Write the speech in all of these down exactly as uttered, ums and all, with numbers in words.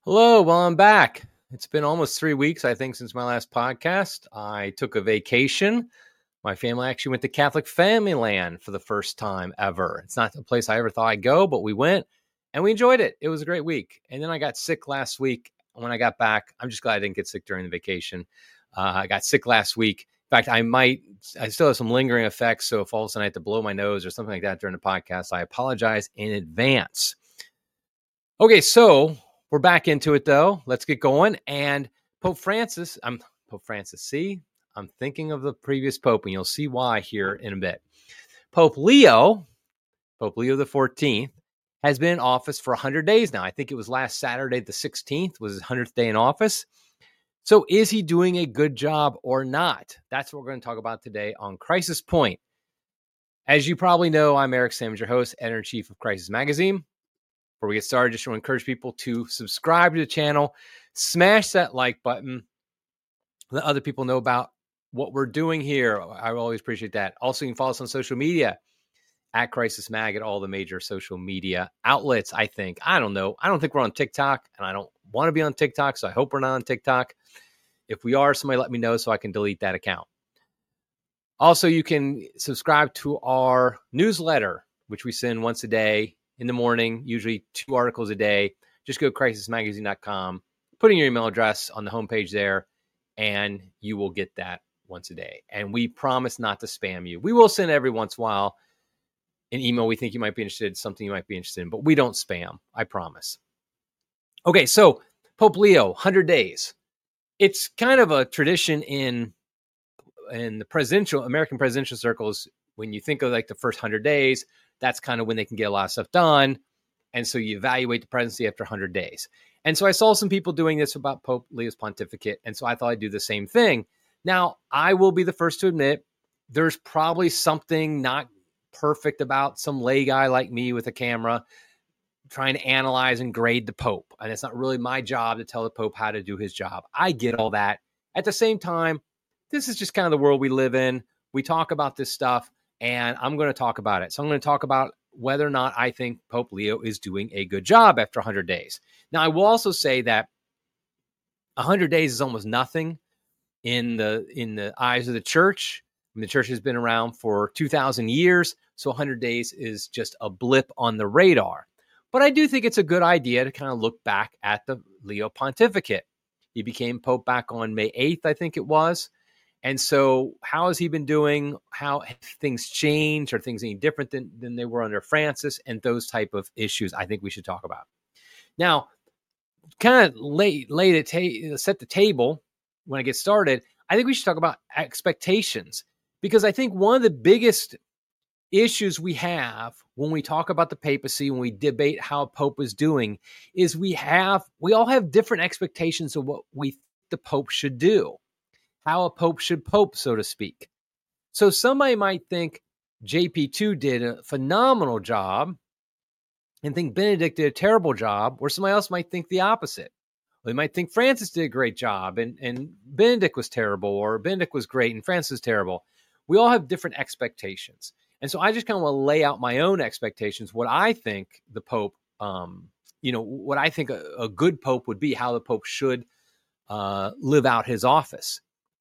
Hello, well, I'm back. It's been almost three weeks, I think, since my last podcast. I took a vacation. My family actually went to Catholic Family Land for the first time ever. It's not a place I ever thought I'd go, but we went and we enjoyed it. It was a great week. And then I got sick last week. When I got back, I'm just glad I didn't get sick during the vacation. Uh, I got sick last week. In fact, I might, I still have some lingering effects. So if all of a sudden I have to blow my nose or something like that during the podcast, I apologize in advance. Okay, so we're back into it, though. Let's get going. And Pope Francis, I'm Pope Francis, see, I'm thinking of the previous Pope, and you'll see why here in a bit. Pope Leo, Pope Leo the fourteenth, has been in office for one hundred days now. I think it was last Saturday, the sixteenth, was his one hundredth day in office. So is he doing a good job or not? That's what we're going to talk about today on Crisis Point. As you probably know, I'm Eric Sammons, your host, editor-in-chief of Crisis Magazine. Before we get started, just want to encourage people to subscribe to the channel, smash that like button, let other people know about what we're doing here. I always appreciate that. Also, you can follow us on social media at Crisis Mag at all the major social media outlets, I think. I don't know. I don't think we're on TikTok, and I don't want to be on TikTok, so I hope we're not on TikTok. If we are, somebody let me know so I can delete that account. Also, you can subscribe to our newsletter, which we send once a day. In the morning, usually two articles a day. Just go to crisis magazine dot com, put in your email address on the homepage there, and you will get that once a day. And we promise not to spam you. We will send every once in a while an email we think you might be interested in, something you might be interested in, but we don't spam, I promise. Okay, so Pope Leo, one hundred days. It's kind of a tradition in, in the presidential, American presidential circles. When you think of like the first one hundred days, that's kind of when they can get a lot of stuff done. And so you evaluate the presidency after one hundred days. And so I saw some people doing this about Pope Leo's pontificate. And so I thought I'd do the same thing. Now, I will be the first to admit there's probably something not perfect about some lay guy like me with a camera trying to analyze and grade the Pope. And it's not really my job to tell the Pope how to do his job. I get all that. At the same time, this is just kind of the world we live in. We talk about this stuff. And I'm going to talk about it. So I'm going to talk about whether or not I think Pope Leo is doing a good job after one hundred days. Now, I will also say that one hundred days is almost nothing in the in the eyes of the church. I mean, the church has been around for two thousand years, so one hundred days is just a blip on the radar. But I do think it's a good idea to kind of look back at the Leo pontificate. He became Pope back on May eighth, I think it was. And so how has he been doing? How have things changed? Are things any different than, than they were under Francis? And those type of issues I think we should talk about. Now, kind of lay, lay the ta- set the table when I get started. I think we should talk about expectations, because I think one of the biggest issues we have when we talk about the papacy, when we debate how a Pope is doing, is we have we all have different expectations of what we think the Pope should do. How a Pope should Pope, so to speak. So somebody might think J P two did a phenomenal job and think Benedict did a terrible job, or somebody else might think the opposite. They might think Francis did a great job and, and Benedict was terrible, or Benedict was great and Francis was terrible. We all have different expectations. And so I just kind of want to lay out my own expectations, what I think the Pope, um, you know, what I think a, a good Pope would be, how the Pope should uh, live out his office.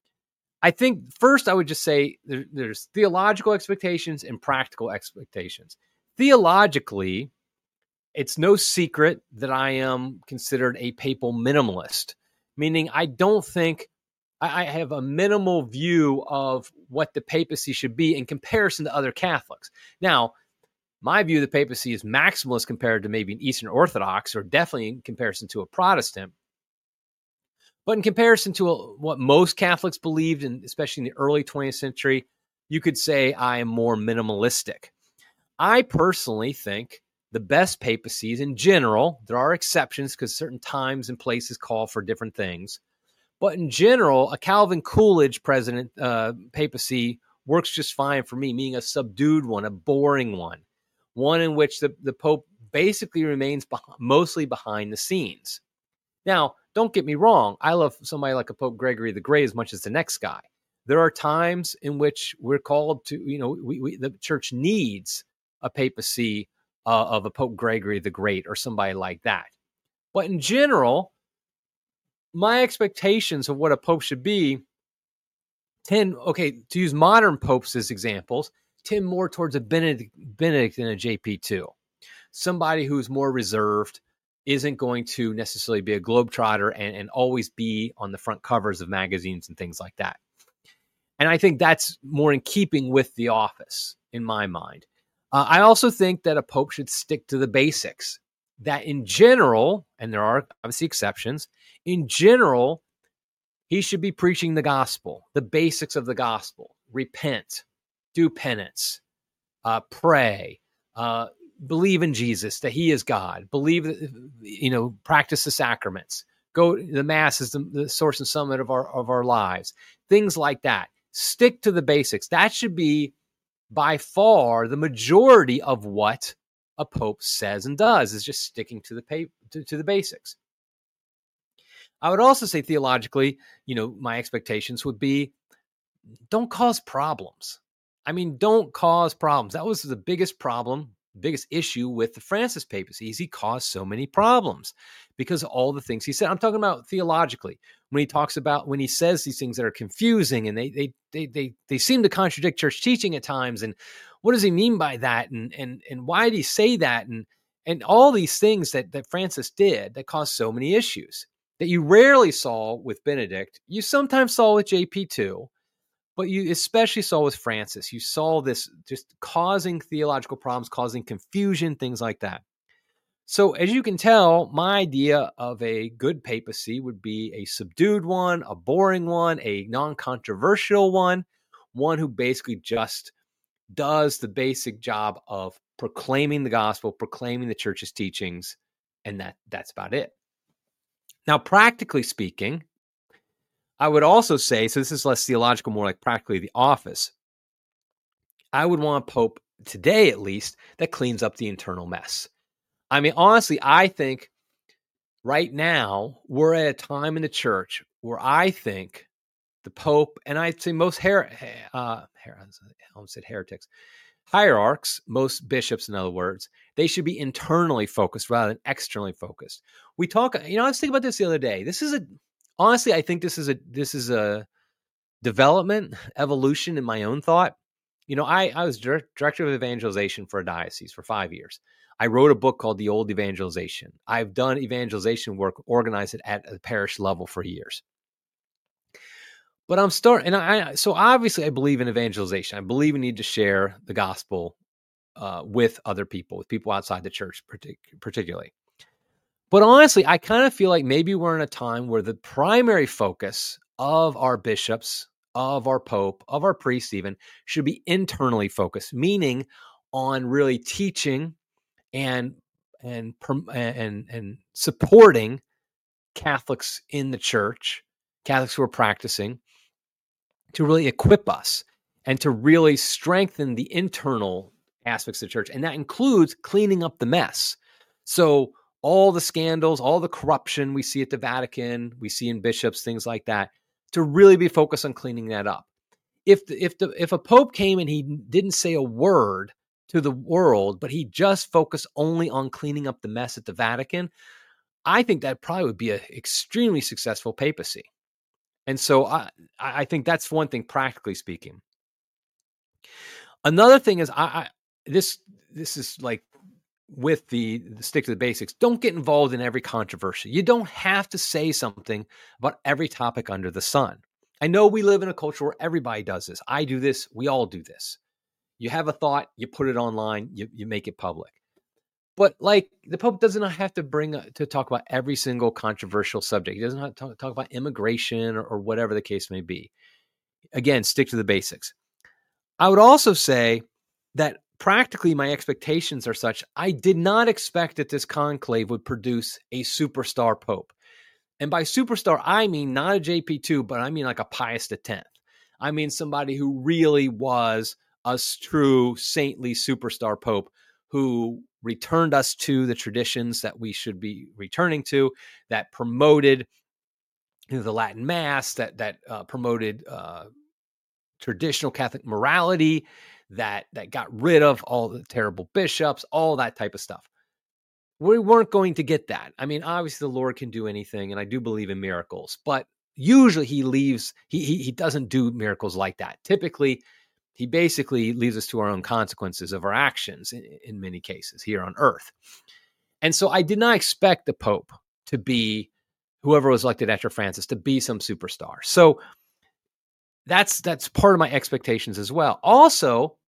I think first I would just say there, there's theological expectations and practical expectations. Theologically, it's no secret that I am considered a papal minimalist, meaning I don't think I, I have a minimal view of what the papacy should be in comparison to other Catholics. Now, my view of the papacy is maximalist compared to maybe an Eastern Orthodox, or definitely in comparison to a Protestant. But in comparison to what most Catholics believed, and especially in the early twentieth century, you could say I am more minimalistic. I personally think the best papacies in general, there are exceptions because certain times and places call for different things. But in general, a Calvin Coolidge president uh, papacy works just fine for me, meaning a subdued one, a boring one, one in which the, the Pope basically remains beh- mostly behind the scenes. Now, don't get me wrong. I love somebody like a Pope Gregory the Great as much as the next guy. There are times in which we're called to, you know, we, we the church needs a papacy uh, of a Pope Gregory the Great or somebody like that. But in general, my expectations of what a pope should be tend, okay, to use modern popes as examples, tend more towards a Benedict, Benedict than a J P two. Somebody who's more reserved, isn't going to necessarily be a globetrotter and, and always be on the front covers of magazines and things like that. And I think that's more in keeping with the office, in my mind. Uh, I also think that a pope should stick to the basics. That in general, and there are obviously exceptions, in general, he should be preaching the gospel, the basics of the gospel. Repent, do penance, uh, pray, uh, believe in Jesus, that he is God, believe, you know, practice the sacraments, go, the mass is the, the source and summit of our, of our lives, things like that. Stick to the basics. That should be by far the majority of what a pope says and does, is just sticking to the pa- to, to the basics. I would also say theologically, you know, my expectations would be, don't cause problems. I mean, don't cause problems. That was the biggest problem, biggest issue with the Francis papacy, is he caused so many problems because of all the things he said. I'm talking about theologically, when he talks about, when he says these things that are confusing and they they they they they seem to contradict church teaching at times, and what does he mean by that, and and and why did he say that, and and all these things that that Francis did that caused so many issues that you rarely saw with Benedict. You sometimes saw with J P two, but you especially saw with Francis. You saw this just causing theological problems, causing confusion, things like that. So as you can tell, my idea of a good papacy would be a subdued one, a boring one, a non-controversial one, one who basically just does the basic job of proclaiming the gospel, proclaiming the church's teachings, and that that's about it. Now, practically speaking, I would also say, so this is less theological, more like practically the office, I would want a pope, today at least, that cleans up the internal mess. I mean, honestly, I think right now we're at a time in the church where I think the pope, and I'd say most her, uh, her, I almost said heretics, hierarchs, most bishops, in other words, they should be internally focused rather than externally focused. We talk, you know, I was thinking about this the other day. This is a, honestly, I think this is a, this is a development, evolution in my own thought. You know, I, I was director of evangelization for a diocese for five years. I wrote a book called The Old Evangelization. I've done evangelization work, organized it at a parish level for years. But I'm starting, and I, so obviously I believe in evangelization. I believe we need to share the gospel uh, with other people, with people outside the church, partic- particularly. But honestly, I kind of feel like maybe we're in a time where the primary focus of our bishops, of our pope, of our priests even, should be internally focused, meaning on really teaching and and and and supporting Catholics in the church, Catholics who are practicing, to really equip us and to really strengthen the internal aspects of the church. And that includes cleaning up the mess. So all the scandals, all the corruption we see at the Vatican, we see in bishops, things like that, to really be focused on cleaning that up. If the, if the, if a pope came and he didn't say a word to the world, but he just focused only on cleaning up the mess at the Vatican, I think that probably would be an extremely successful papacy. And so I, I think that's one thing, practically speaking. Another thing is, I, I this this is like with the, the stick to the basics. Don't get involved in every controversy. You don't have to say something about every topic under the sun. I know we live in a culture where everybody does this. I do this. We all do this. You have a thought, you put it online, you, you make it public. But like the Pope doesn't have to bring to talk about every single controversial subject. He doesn't have to talk, talk about immigration or, or whatever the case may be. Again, stick to the basics. I would also say that practically my expectations are such, I did not expect that this conclave would produce a superstar Pope. And by superstar, I mean not a J P two, but I mean like a Pius the tenth. I mean somebody who really was a true saintly superstar Pope who returned us to the traditions that we should be returning to, that promoted, you know, the Latin Mass, that that uh, promoted uh, traditional Catholic morality, that that got rid of all the terrible bishops, all that type of stuff. We weren't going to get that. I mean, obviously the Lord can do anything, and I do believe in miracles, but usually he leaves, he, he, he doesn't do miracles like that. Typically, he basically leaves us to our own consequences of our actions in, in many cases here on earth. And so I did not expect the Pope to be, whoever was elected after Francis, to be some superstar. So that's that's part of my expectations as well. Also,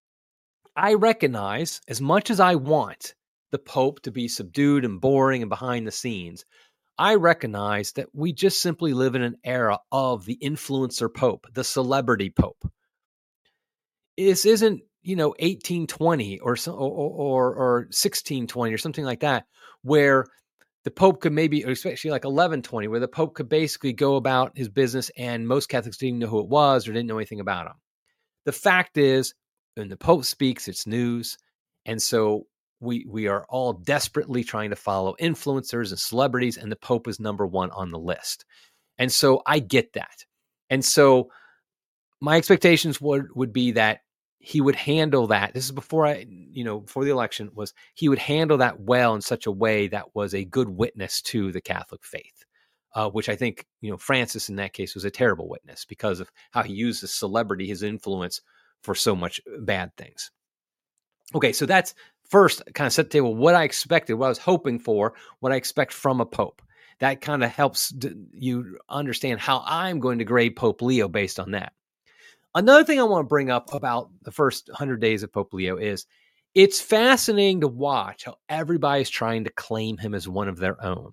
I recognize, as much as I want the Pope to be subdued and boring and behind the scenes, I recognize that we just simply live in an era of the influencer Pope, the celebrity Pope. This isn't, you know, eighteen twenty or so, or, or, or sixteen twenty or something like that, where the Pope could maybe, especially like eleven twenty, where the Pope could basically go about his business and most Catholics didn't know who it was or didn't know anything about him. The fact is, when the Pope speaks, it's news. And so we we are all desperately trying to follow influencers and celebrities, and the Pope is number one on the list. And so I get that. And so my expectations would, would be that he would handle that. This is before I, you know, before the election, was he would handle that well in such a way that was a good witness to the Catholic faith, uh, which I think, you know, Francis in that case was a terrible witness because of how he used his celebrity, his influence for so much bad things. Okay, so that's first kind of set the table, what I expected, what I was hoping for, what I expect from a Pope. That kind of helps you understand how I'm going to grade Pope Leo based on that. Another thing I want to bring up about the first one hundred days of Pope Leo is it's fascinating to watch how everybody's trying to claim him as one of their own.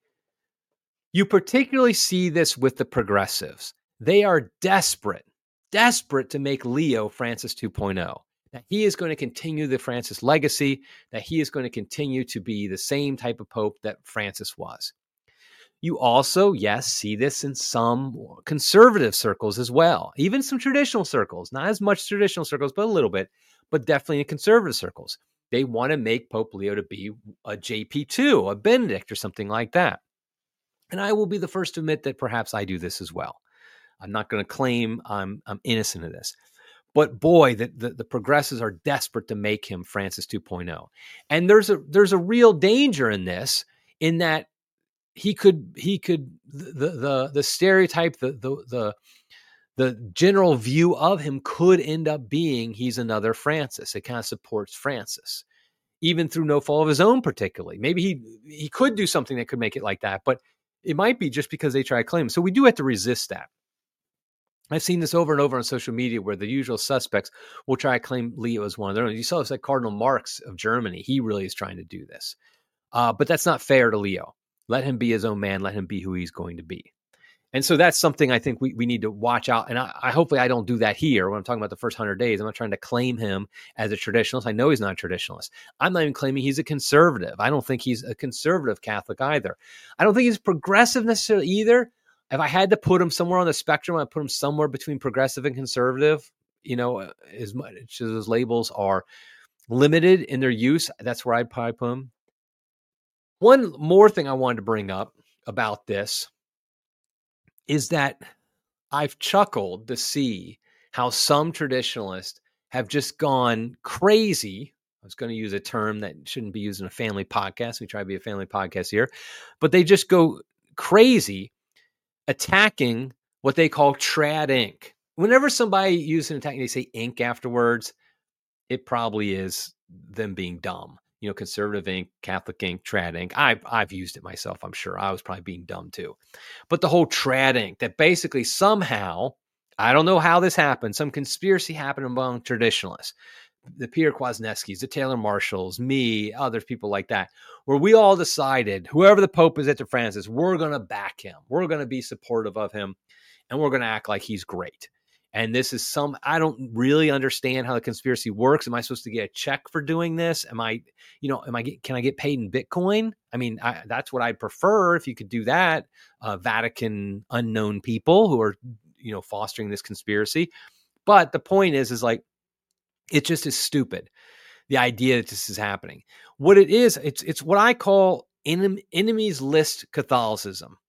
You particularly see this with the progressives. They are desperate, desperate to make Leo Francis two point oh. That he is going to continue the Francis legacy, that he is going to continue to be the same type of Pope that Francis was. You also, yes, see this in some conservative circles as well, even some traditional circles, not as much traditional circles, but a little bit, but definitely in conservative circles. They want to make Pope Leo to be a J P two, a Benedict or something like that. And I will be the first to admit that perhaps I do this as well. I'm not going to claim I'm, I'm innocent of this. But boy, the, the, the progressives are desperate to make him Francis two point oh. And there's a there's a real danger in this, in that he could he could the the the stereotype, the the the the general view of him could end up being he's another Francis. It kind of supports Francis, even through no fault of his own particularly. Maybe he he could do something that could make it like that, but it might be just because they try to claim him. So we do have to resist that. I've seen this over and over on social media where the usual suspects will try to claim Leo as one of their own. You saw this like Cardinal Marx of Germany. He really is trying to do this. Uh, but that's not fair to Leo. Let him be his own man. Let him be who he's going to be. And so that's something I think we, we need to watch out. And I, I hopefully I don't do that here when I'm talking about the first one hundred days. I'm not trying to claim him as a traditionalist. I know he's not a traditionalist. I'm not even claiming he's a conservative. I don't think he's a conservative Catholic either. I don't think he's progressive necessarily either. If I had to put him somewhere on the spectrum, I'd put him somewhere between progressive and conservative. You know, as much as those labels are limited in their use, that's where I'd probably put him. One more thing I wanted to bring up about this is that I've chuckled to see how some traditionalists have just gone crazy. I was going to use a term that shouldn't be used in a family podcast. We try to be a family podcast here, but they just go crazy attacking what they call trad ink. Whenever somebody uses an attack and they say ink afterwards, it probably is them being dumb. You know, conservative ink, Catholic ink, trad ink. I've, I've used it myself, I'm sure. I was probably being dumb too. But the whole trad ink, that basically somehow, I don't know how this happened, some conspiracy happened among traditionalists, the Peter Kwasniewskis, the Taylor Marshalls, me, other people like that, where we all decided whoever the Pope is after Francis, we're going to back him. We're going to be supportive of him, and we're going to act like he's great. And this is some, I don't really understand how the conspiracy works. Am I supposed to get a check for doing this? Am I, you know, am I, get, can I get paid in Bitcoin? I mean, I, that's what I'd prefer if you could do that. Uh, Vatican unknown people who are, you know, fostering this conspiracy. But the point is, is like, it just is stupid. The idea that this is happening. What it is, it's, it's what I call enem, enemies list Catholicism.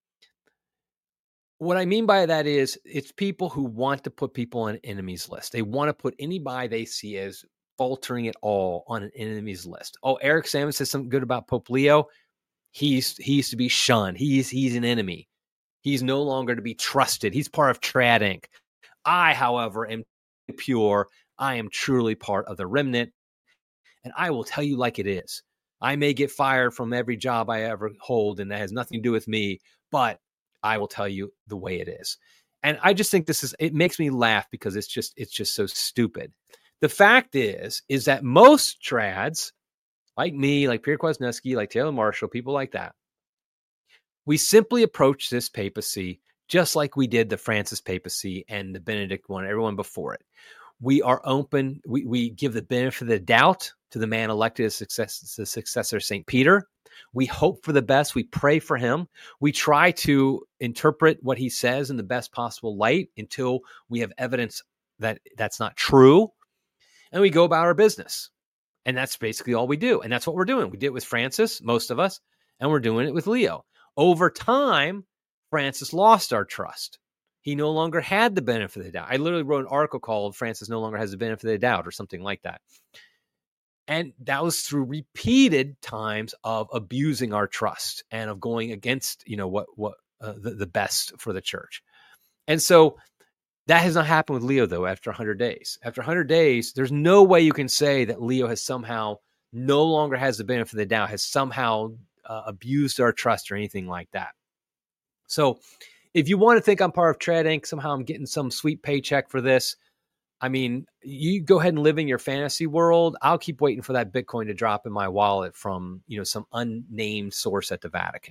What I mean by that is it's people who want to put people on an enemies list. They want to put anybody they see as faltering at all on an enemies list. Oh, Eric Salmon says something good about Pope Leo. He's he used to be shunned. He's he's an enemy. He's no longer to be trusted. He's part of Trad Incorporated. I, however, am pure. I am truly part of the remnant. And I will tell you like it is. I may get fired from every job I ever hold, and that has nothing to do with me, but I will tell you the way it is. And I just think this is, it makes me laugh because it's just, it's just so stupid. The fact is, is that most trads, like me, like Pierre Kwasniewski, like Taylor Marshall, people like that, we simply approach this papacy just like we did the Francis papacy and the Benedict one, everyone before it. We are open. We, we give the benefit of the doubt to the man elected as success, the successor of Saint Peter. We hope for the best. We pray for him. We try to interpret what he says in the best possible light until we have evidence that that's not true. And we go about our business. And that's basically all we do. And that's what we're doing. We did it with Francis, most of us, and we're doing it with Leo. Over time, Francis lost our trust. He no longer had the benefit of the doubt. I literally wrote an article called Francis No Longer Has the Benefit of the Doubt or something like that. And that was through repeated times of abusing our trust and of going against, you know, what what uh, the, the best for the church. And so that has not happened with Leo, though, after one hundred days. After one hundred days, there's no way you can say that Leo has somehow no longer has the benefit of the doubt, has somehow uh, abused our trust or anything like that. So if you want to think I'm part of Trad Incorporated, somehow I'm getting some sweet paycheck for this, I mean, you go ahead and live in your fantasy world. I'll keep waiting for that Bitcoin to drop in my wallet from, you know, some unnamed source at the Vatican.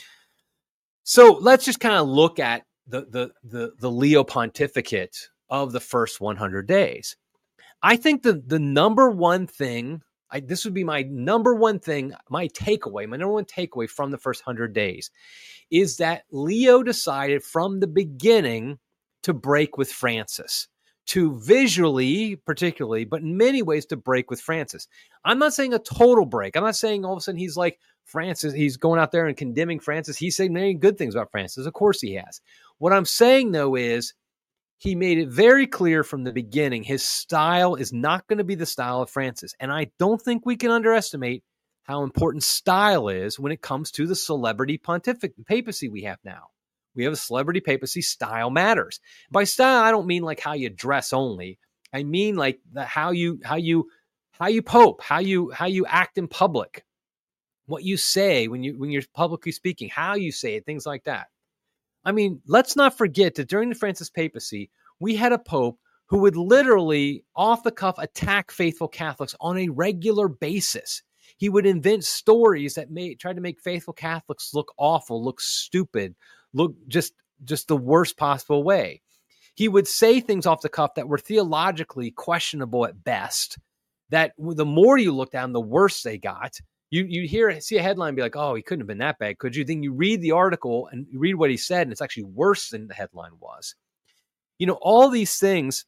So let's just kind of look at the, the, the, the Leo pontificate of the first one hundred days. I think the, the number one thing, I, this would be my number one thing, my takeaway, my number one takeaway from the first one hundred days is that Leo decided from the beginning to break with Francis. To visually, particularly, but in many ways to break with Francis. I'm not saying a total break. I'm not saying all of a sudden he's like Francis, he's going out there and condemning Francis. He's saying many good things about Francis. Of course he has. What I'm saying, though, is he made it very clear from the beginning his style is not going to be the style of Francis. And I don't think we can underestimate how important style is when it comes to the celebrity pontific papacy we have now. We have a celebrity papacy. Style matters. By style, I don't mean like how you dress only. I mean like the how you how you how you pope, how you how you act in public, what you say when you when you're publicly speaking, how you say it, things like that. I mean, let's not forget that during the Francis papacy, we had a pope who would literally off the cuff attack faithful Catholics on a regular basis. He would invent stories that made try to make faithful Catholics look awful, look stupid, look just just the worst possible way. He would say things off the cuff that were theologically questionable at best, that the more you looked at them, the worse they got. You you hear see a headline and be like, oh, he couldn't have been that bad, could you? Then you read the article and you read what he said, and it's actually worse than the headline was. You know, all these things,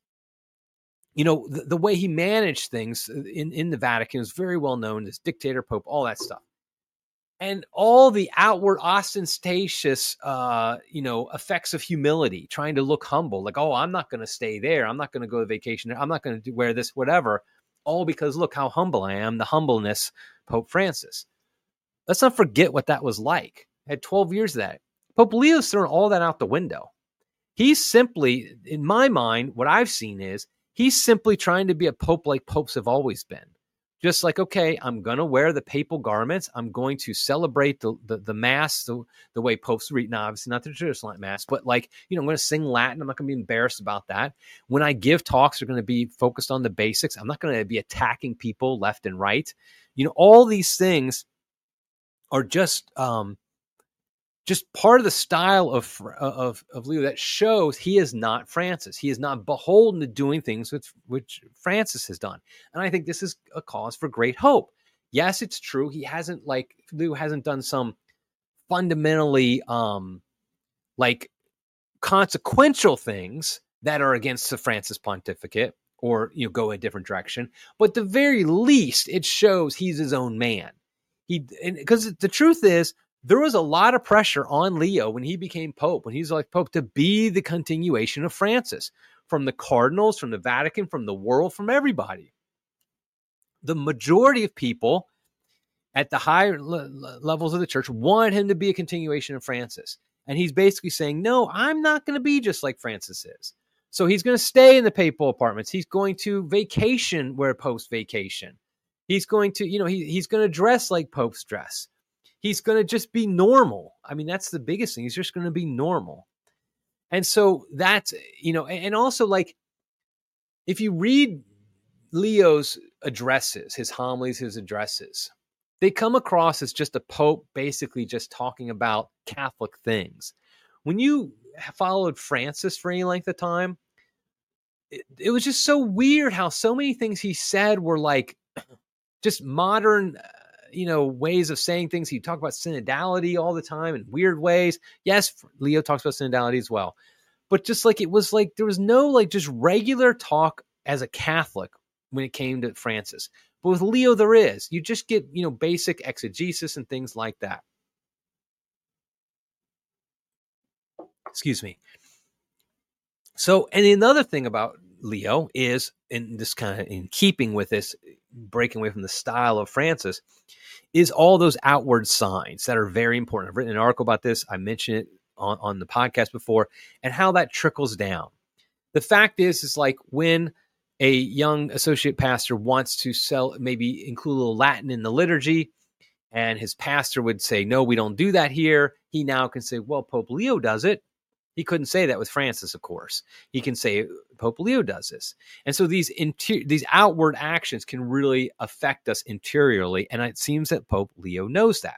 you know, the, the way he managed things in, in the Vatican is very well known, this dictator pope, all that stuff. And all the outward ostentatious, uh, you know, effects of humility, trying to look humble, like, oh, I'm not going to stay there. I'm not going to go to vacation. I'm not going to wear this, whatever. All because look how humble I am, the humbleness, Pope Francis. Let's not forget what that was like. I had twelve years of that. Pope Leo's thrown all that out the window. He's simply, in my mind, what I've seen is he's simply trying to be a pope like popes have always been. Just like, okay, I'm going to wear the papal garments. I'm going to celebrate the the, the mass the, the way popes read. Now, obviously not the traditional mass, but like, you know, I'm going to sing Latin. I'm not going to be embarrassed about that. When I give talks, they're going to be focused on the basics. I'm not going to be attacking people left and right. You know, all these things are just um, just part of the style of, of, of Leo that shows he is not Francis. He is not beholden to doing things with, which Francis has done. And I think this is a cause for great hope. Yes, it's true. He hasn't like, Leo hasn't done some fundamentally um, like consequential things that are against the Francis pontificate or, you know, go a different direction. But at the very least, it shows he's his own man. He, because the truth is, there was a lot of pressure on Leo when he became Pope, when he's like Pope, to be the continuation of Francis, from the cardinals, from the Vatican, from the world, from everybody. the majority of people at the higher le- levels of the church want him to be a continuation of Francis. And he's basically saying, no, I'm not going to be just like Francis is. So he's going to stay in the papal apartments. He's going to vacation where popes vacation. He's going to, you know, he, he's going to dress like popes dress. He's going to just be normal. I mean, that's the biggest thing. He's just going to be normal. And so that's, you know, and also like, if you read Leo's addresses, his homilies, his addresses, they come across as just a pope basically just talking about Catholic things. When you followed Francis for any length of time, it, it was just so weird how so many things he said were like just modern, uh, you know, ways of saying things. He talked about synodality all the time in weird ways. Yes, Leo talks about synodality as well. But just like it was like there was no like just regular talk as a Catholic when it came to Francis. But with Leo, there is. You just get, you know, basic exegesis and things like that. Excuse me. So, and another thing about Leo is, in this kind of in keeping with this, breaking away from the style of Francis, is all those outward signs that are very important. I've written an article about this. I mentioned it on, on the podcast before, and how that trickles down. The fact is, is like when a young associate pastor wants to sell, maybe include a little Latin in the liturgy, and his pastor would say, no, we don't do that here. He now can say, well, Pope Leo does it. He couldn't say that with Francis, of course. He can say Pope Leo does this. And so these inter- these outward actions can really affect us interiorly. And it seems that Pope Leo knows that.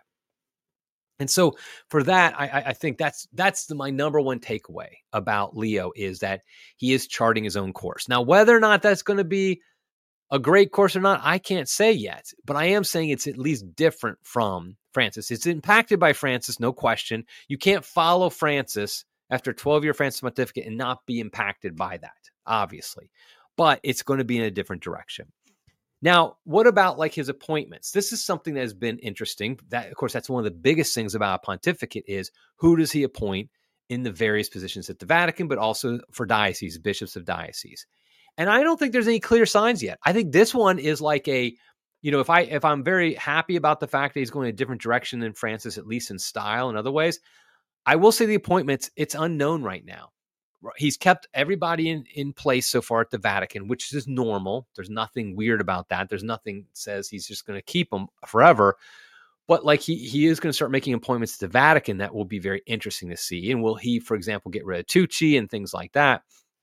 And so for that, I, I think that's that's the, my number one takeaway about Leo is that he is charting his own course. Now, whether or not that's going to be a great course or not, I can't say yet. But I am saying it's at least different from Francis. It's impacted by Francis, no question. You can't follow Francis after a twelve-year Francis pontificate and not be impacted by that, obviously. But it's going to be in a different direction. Now, what about like his appointments? This is something that has been interesting. That, of course, that's one of the biggest things about a pontificate is who does he appoint in the various positions at the Vatican, but also for dioceses, bishops of dioceses. And I don't think there's any clear signs yet. I think this one is like a, you know, if I if I'm very happy about the fact that he's going a different direction than Francis, at least in style and other ways, I will say the appointments, it's unknown right now. He's kept everybody in, in place so far at the Vatican, which is normal. There's nothing weird about that. There's nothing that says he's just going to keep them forever. But like he he is going to start making appointments at the Vatican that will be very interesting to see. And will he, for example, get rid of Tucci and things like that?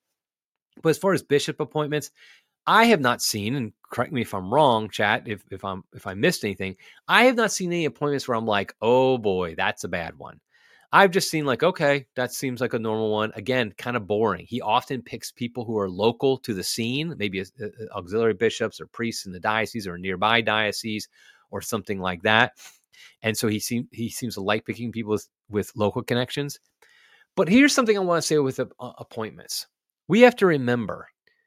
But as far as bishop appointments, I have not seen, and correct me if I'm wrong, chat, if if I'm if I missed anything, I have not seen any appointments where I'm like, oh boy, that's a bad one. I've just seen like, okay, that seems like a normal one. Again, kind of boring. He often picks people who are local to the scene, maybe a, a, auxiliary bishops or priests in the diocese or nearby diocese or something like that. And so he, seem, he seems to like picking people with, with local connections. But here's something I want to say with uh, appointments. We have to remember,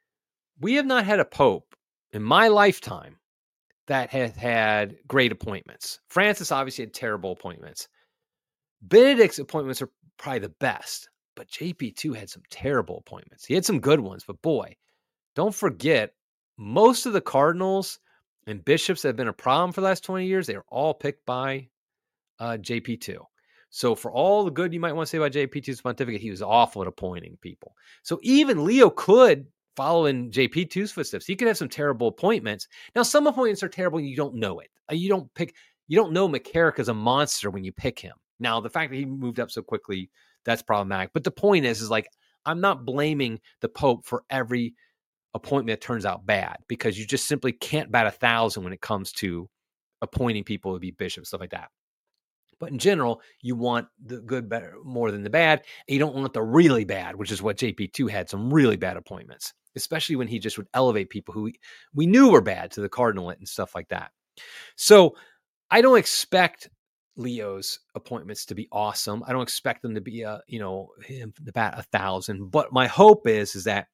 we have not had a pope in my lifetime that has had great appointments. Francis obviously had terrible appointments. Benedict's appointments are probably the best, but J P two had some terrible appointments. He had some good ones, but boy, don't forget, most of the cardinals and bishops that have been a problem for the last twenty years, they are all picked by uh, J P two. So for all the good you might want to say about J P two's pontificate, he was awful at appointing people. So even Leo could follow in J P two's footsteps. He could have some terrible appointments. Now, some appointments are terrible and you don't know it. You don't pick, you don't know McCarrick is a monster when you pick him. Now, the fact that he moved up so quickly, that's problematic. But the point is, is like, I'm not blaming the Pope for every appointment that turns out bad, because you just simply can't bat a thousand when it comes to appointing people to be bishops, stuff like that. But in general, you want the good better more than the bad. And you don't want the really bad, which is what J P two had, some really bad appointments, especially when he just would elevate people who we, we knew were bad to the cardinalate and stuff like that. So I don't expect Leo's appointments to be awesome. I don't expect them to be, a, you know, about a thousand. But my hope is, is that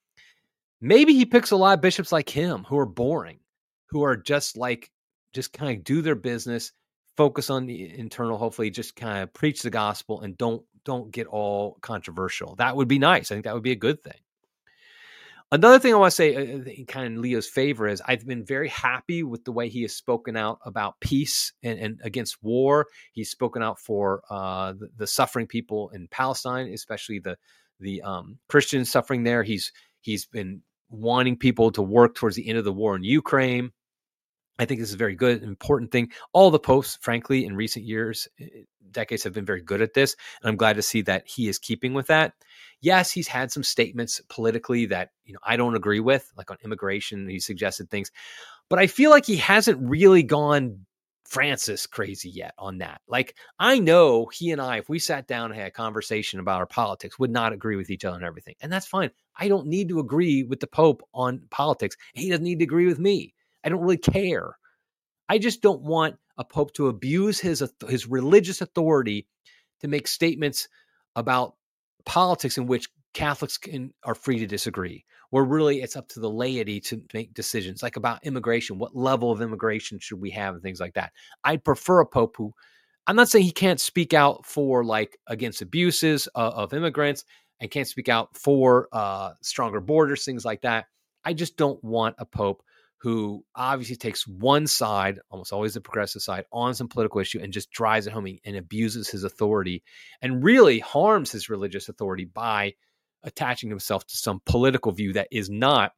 maybe he picks a lot of bishops like him who are boring, who are just like, just kind of do their business, focus on the internal, hopefully just kind of preach the gospel and don't, don't get all controversial. That would be nice. I think that would be a good thing. Another thing I want to say, uh, in kind of in Leo's favor, is I've been very happy with the way he has spoken out about peace and, and against war. He's spoken out for uh, the, the suffering people in Palestine, especially the the um, Christians suffering there. He's he's been wanting people to work towards the end of the war in Ukraine. I think this is a very good, important thing. All the popes, frankly, in recent years, decades, have been very good at this. And I'm glad to see that he is keeping with that. Yes, he's had some statements politically that, you know, I don't agree with, like on immigration. He suggested things, but I feel like he hasn't really gone Francis crazy yet on that. Like, I know he and I, if we sat down and had a conversation about our politics, would not agree with each other on everything. And that's fine. I don't need to agree with the Pope on politics. He doesn't need to agree with me. I don't really care. I just don't want a pope to abuse his his religious authority to make statements about politics in which Catholics can, are free to disagree, where really it's up to the laity to make decisions, like about immigration. What level of immigration should we have and things like that? I'd prefer a pope who, I'm not saying he can't speak out for like against abuses uh, of immigrants and can't speak out for uh, stronger borders, things like that. I just don't want a pope who obviously takes one side, almost always the progressive side, on some political issue and just drives it home and abuses his authority and really harms his religious authority by attaching himself to some political view that is not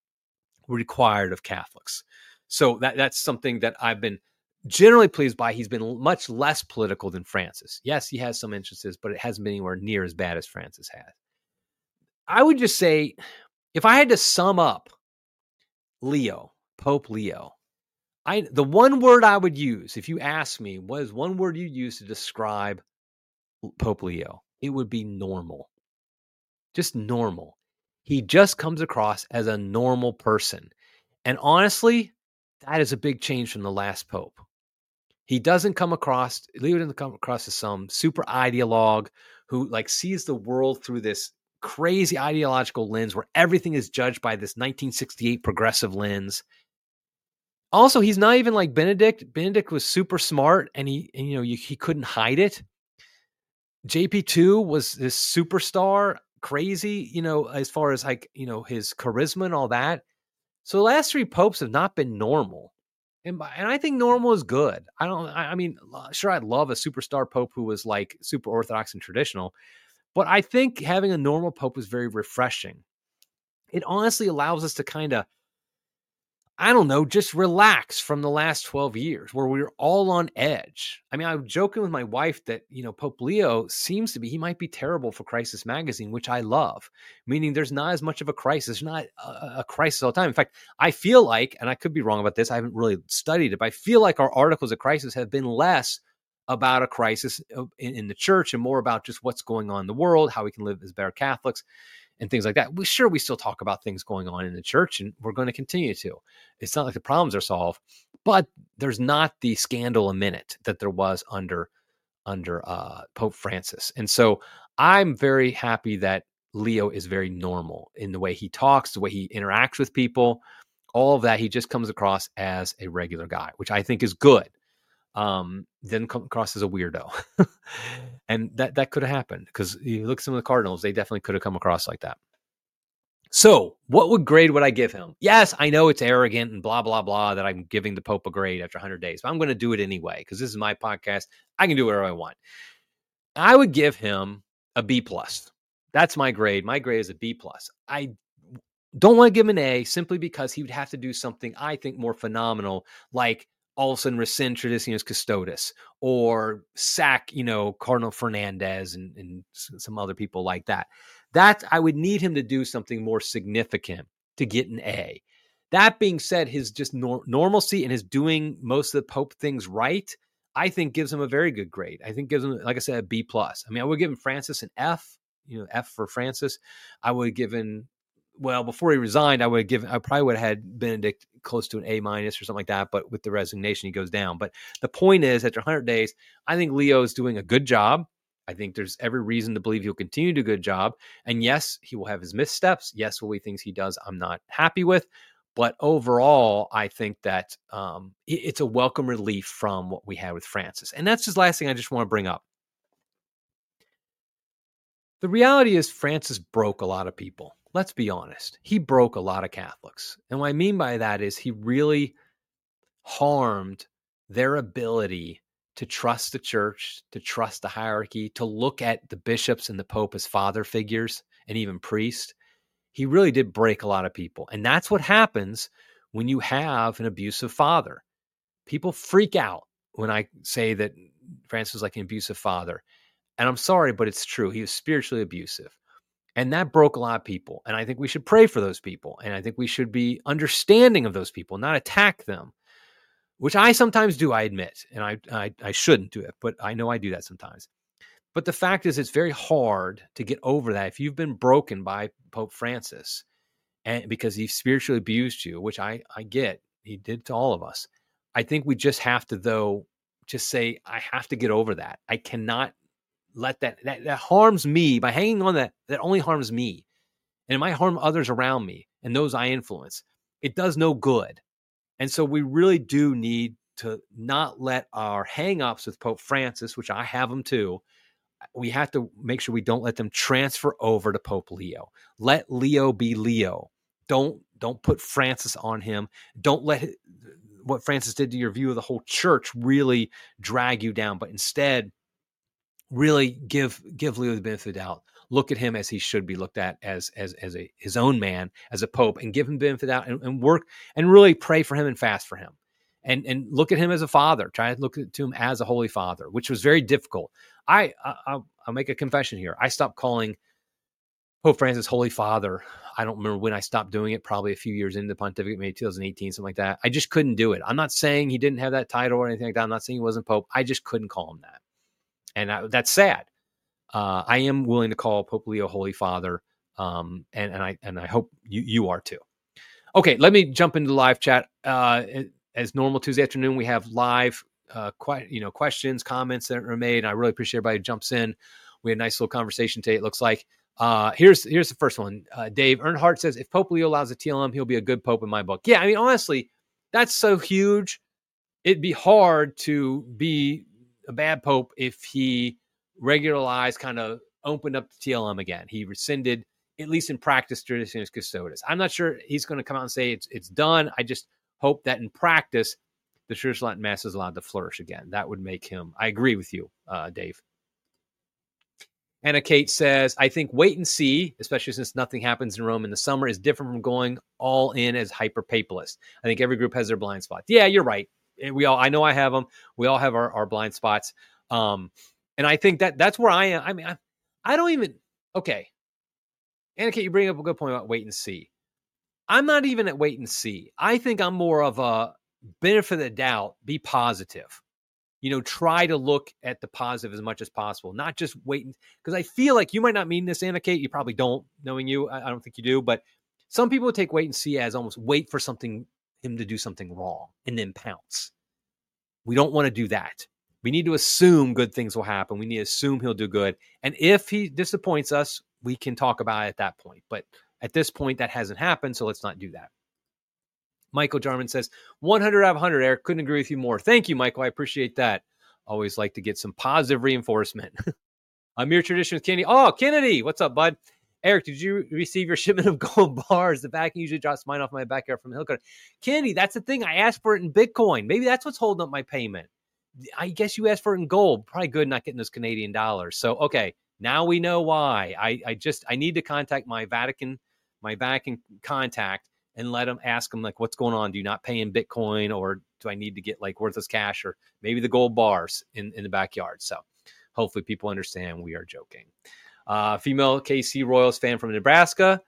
required of Catholics. So that that's something that I've been generally pleased by. He's been much less political than Francis. Yes, he has some interests, but it hasn't been anywhere near as bad as Francis has. I would just say, if I had to sum up Leo, Pope Leo, I the one word I would use, if you ask me, what is one word you use to describe Pope Leo? It would be normal. Just normal. He just comes across as a normal person. And honestly, that is a big change from the last Pope. He doesn't come across, Leo doesn't come across as some super ideologue who like sees the world through this crazy ideological lens where everything is judged by this nineteen sixty-eight progressive lens. Also, he's not even like Benedict. Benedict was super smart and he, and, you know, you, he couldn't hide it. J P two was this superstar, crazy, you know, as far as like, you know, his charisma and all that. So the last three popes have not been normal. And, and I think normal is good. I don't, I, I mean, sure, I'd love a superstar pope who was like super orthodox and traditional, but I think having a normal pope is very refreshing. It honestly allows us to kind of, I don't know, just relax from the last twelve years where we were all on edge. I mean, I was joking with my wife that, you know, Pope Leo seems to be, he might be terrible for Crisis Magazine, which I love, meaning there's not as much of a crisis, not a, a crisis all the time. In fact, I feel like, and I could be wrong about this, I haven't really studied it, but I feel like our articles of crisis have been less about a crisis in, in the church and more about just what's going on in the world, how we can live as better Catholics and things like that. We sure we still talk about things going on in the church, and we're going to continue to. It's not like the problems are solved, but there's not the scandal a minute that there was under under uh, Pope Francis. And so I'm very happy that Leo is very normal in the way he talks, the way he interacts with people, all of that. He just comes across as a regular guy, which I think is good. Um, then come across as a weirdo. And that, that could have happened because you look at some of the Cardinals, they definitely could have come across like that. So what would grade would I give him? Yes, I know it's arrogant and blah, blah, blah, that I'm giving the Pope a grade after one hundred days, but I'm going to do it anyway because this is my podcast. I can do whatever I want. I would give him a B plus. That's my grade. My grade is a B plus. I don't want to give him an A simply because he would have to do something I think more phenomenal, like all of a sudden rescind Traditionis Custodes or sack, you know, Cardinal Fernandez and, and some other people like that. That I would need him to do something more significant to get an A. That being said, his just nor- normalcy and his doing most of the Pope things right, I think gives him a very good grade. I think gives him, like I said, a B plus. I mean, I would give him Francis an F, you know, F for Francis. I would give him, well, before he resigned, I would have given, I probably would have had Benedict close to an A minus or something like that. But with the resignation, he goes down. But the point is, after one hundred days, I think Leo is doing a good job. I think there's every reason to believe he'll continue to do a good job. And yes, he will have his missteps. Yes, will be things he does I'm not happy with. But overall, I think that um, it, it's a welcome relief from what we had with Francis. And that's just the last thing I just want to bring up. The reality is Francis broke a lot of people. let's be honest, he broke a lot of Catholics. And what I mean by that is he really harmed their ability to trust the church, to trust the hierarchy, to look at the bishops and the Pope as father figures and even priests. He really did break a lot of people. And that's what happens when you have an abusive father. People freak out when I say that Francis was like an abusive father. And I'm sorry, but it's true. He was spiritually abusive. And that broke a lot of people. And I think we should pray for those people. And I think we should be understanding of those people, not attack them, which I sometimes do, I admit. And I, I, I shouldn't do it, but I know I do that sometimes. But the fact is, it's very hard to get over that if you've been broken by Pope Francis and because he spiritually abused you, which I, I get, he did to all of us. I think we just have to, though, just say, I have to get over that. I cannot let that, that, that harms me. By hanging on that, that only harms me. And it might harm others around me and those I influence. It does no good. And so we really do need to not let our hang-ups with Pope Francis, which I have them too, we have to make sure we don't let them transfer over to Pope Leo. Let Leo be Leo. Don't, don't put Francis on him. Don't let it, what Francis did to your view of the whole church really drag you down, but instead really give, give Leo the benefit of the doubt. Look at him as he should be looked at, as, as, as a, his own man, as a Pope, and give him the benefit of the doubt and, and work and really pray for him and fast for him. And, and look at him as a father. Try to look at to him as a holy father, which was very difficult. I, I I'll, I'll make a confession here. I stopped calling Pope Francis Holy Father. I don't remember when I stopped doing it. Probably a few years into the pontificate, maybe two thousand eighteen, something like that. I just couldn't do it. I'm not saying he didn't have that title or anything like that. I'm not saying he wasn't Pope. I just couldn't call him that, and I, that's sad. Uh, I am willing to call Pope Leo Holy Father, um, and and I and I hope you you are too. Okay, let me jump into the live chat. Uh, As normal, Tuesday afternoon, we have live, uh, quite, you know, questions, comments that are made. I really appreciate everybody who jumps in. We had a nice little conversation today, it looks like. Uh, here's here's the first one. Uh, Dave Earnhardt says, if Pope Leo allows a T L M, he'll be a good Pope in my book. Yeah, I mean, honestly, that's so huge. It'd be hard to be a bad Pope if he regularized, kind of opened up the T L M again. He rescinded, at least in practice, Traditionis Custodes. I'm not sure he's going to come out and say it's it's done. I just hope that in practice, the Church of Latin Mass is allowed to flourish again. That would make him, I agree with you, uh, Dave. Anna Kate says, I think wait and see, especially since nothing happens in Rome in the summer, is different from going all in as hyper-papalist. I think every group has their blind spots. Yeah, you're right. We all, I know I have them. We all have our, our blind spots. Um, and I think that that's where I am. I mean, I, I don't even, okay. Anna Kate, you bring up a good point about wait and see. I'm not even at wait and see. I think I'm more of a benefit of the doubt, be positive. You know, try to look at the positive as much as possible, not just waiting. Because I feel like you might not mean this, Anna Kate. You probably don't, knowing you. I, I don't think you do. But some people would take wait and see as almost wait for something, him to do something wrong and then pounce. We don't want to do that. We need to assume good things will happen. We need to assume he'll do good. And if he disappoints us, we can talk about it at that point. But at this point, that hasn't happened, so let's not do that. Michael Jarman says, one hundred out of one hundred, Eric. Couldn't agree with you more. Thank you, Michael. I appreciate that. Always like to get some positive reinforcement. A mere tradition with Kennedy. Oh, Kennedy. What's up, bud? Eric, did you receive your shipment of gold bars? The Vatican usually drops mine off my backyard from the Hillcard. Kennedy, that's the thing. I asked for it in Bitcoin. Maybe that's what's holding up my payment. I guess you asked for it in gold. Probably good not getting those Canadian dollars. So, okay, now we know why. I, I just, I need to contact my Vatican my Vatican contact and let them ask them, like, what's going on? Do you not pay in Bitcoin, or do I need to get like worthless cash, or maybe the gold bars in, in the backyard? So hopefully people understand we are joking. Uh, female K C Royals fan from Nebraska.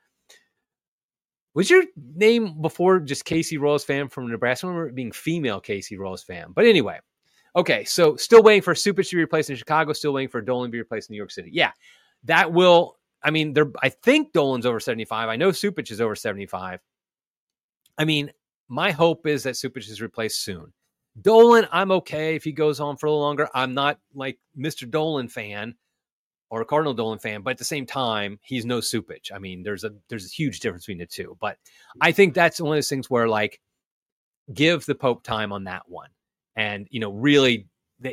Was your name before just K C Royals fan from Nebraska? I remember it being female K C Royals fan. But anyway, okay, so still waiting for Supich to be replaced in Chicago, still waiting for Dolan to be replaced in New York City. Yeah, that will... I mean, they're, I think Dolan's over seventy-five. I know Supich is over seventy-five. I mean, my hope is that Supich is replaced soon. Dolan, I'm okay if he goes on for a little longer. I'm not like Mister Dolan fan or a Cardinal Dolan fan, but at the same time, he's no Supich. I mean, there's a there's a huge difference between the two. But I think that's one of those things where, like, give the Pope time on that one. And, you know, really, they,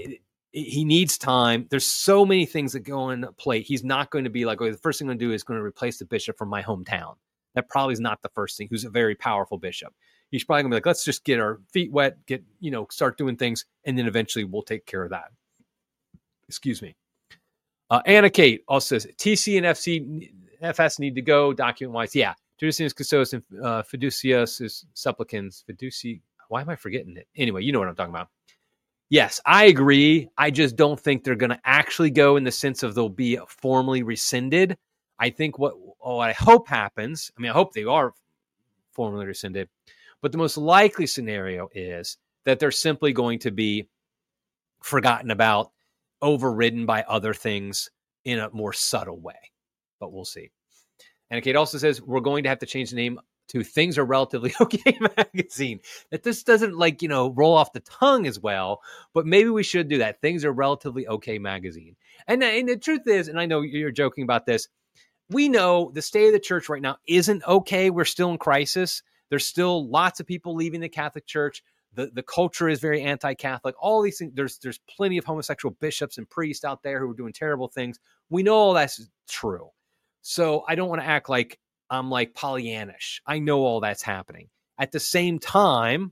he needs time. There's so many things that go in play. He's not going to be like, oh, the first thing I'm going to do is going to replace the bishop from my hometown. That probably is not the first thing, who's a very powerful bishop. He's probably going to be like, let's just get our feet wet, get, you know, start doing things, and then eventually we'll take care of that. Excuse me. Uh, Anna Kate also says, T C and F C, F S need to go, document-wise. Yeah. Judicius Custodius and uh, Fiducius Supplicans. Fiduci, why am I forgetting it? Anyway, you know what I'm talking about. Yes, I agree. I just don't think they're going to actually go in the sense of they'll be formally rescinded. I think what, what I hope happens, I mean, I hope they are formally rescinded, but the most likely scenario is that they're simply going to be forgotten about, overridden by other things in a more subtle way. But we'll see. And Kate also says, we're going to have to change the name to Things Are Relatively Okay magazine. That this doesn't like, you know, roll off the tongue as well, but maybe we should do that. Things Are Relatively Okay magazine. And, and the truth is, and I know you're joking about this, we know the state of the church right now isn't okay. We're still in crisis. There's still lots of people leaving the Catholic Church. The, the culture is very anti-Catholic. All these things, there's, there's plenty of homosexual bishops and priests out there who are doing terrible things. We know all that's true. So I don't want to act like I'm like Pollyannish. I know all that's happening. At the same time,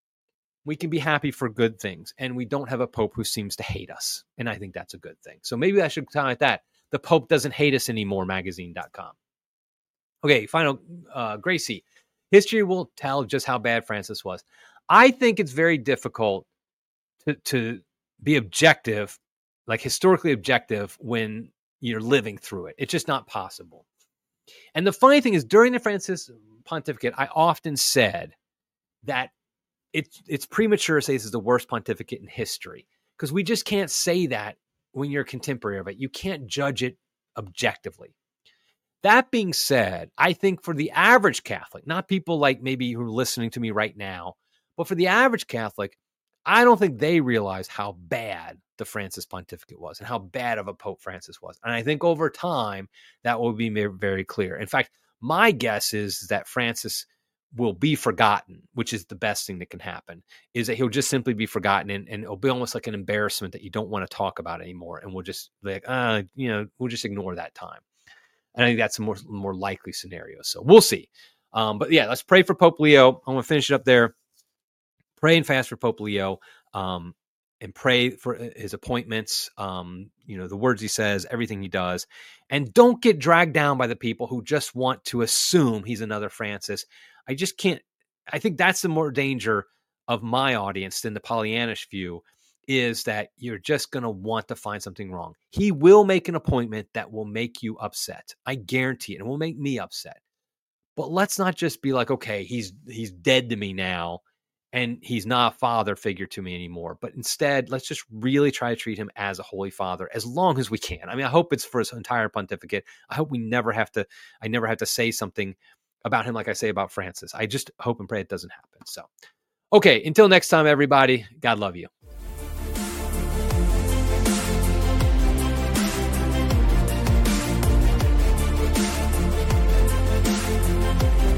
we can be happy for good things, and we don't have a pope who seems to hate us. And I think that's a good thing. So maybe I should comment that. The Pope Doesn't Hate Us Anymore magazine dot com. Okay, final, uh, Gracie. History will tell just how bad Francis was. I think it's very difficult to, to be objective, like historically objective, when you're living through it. It's just not possible. And the funny thing is, during the Francis pontificate, I often said that it's it's premature to say this is the worst pontificate in history, because we just can't say that when you're a contemporary of it. You can't judge it objectively. That being said, I think for the average Catholic, not people like maybe who are listening to me right now, but for the average Catholic, I don't think they realize how bad the Francis pontificate was and how bad of a Pope Francis was. And I think over time, that will be very clear. In fact, my guess is that Francis will be forgotten, which is the best thing that can happen, is that he'll just simply be forgotten, and, and it'll be almost like an embarrassment that you don't want to talk about anymore. And we'll just like, uh, you know, we'll just ignore that time. And I think that's a more, more likely scenario. So we'll see. Um, but yeah, let's pray for Pope Leo. I'm going to finish it up there. Pray and fast for Pope Leo, um, and pray for his appointments, um, you know, the words he says, everything he does. And don't get dragged down by the people who just want to assume he's another Francis. I just can't. I think that's the more danger of my audience than the Pollyannish view, is that you're just going to want to find something wrong. He will make an appointment that will make you upset. I guarantee it. It will make me upset. But let's not just be like, okay, he's he's dead to me now, and he's not a father figure to me anymore. But instead, let's just really try to treat him as a holy father as long as we can. I mean, I hope it's for his entire pontificate. I hope we never have to, I never have to say something about him like I say about Francis. I just hope and pray it doesn't happen. So, okay, until next time, everybody, God love you.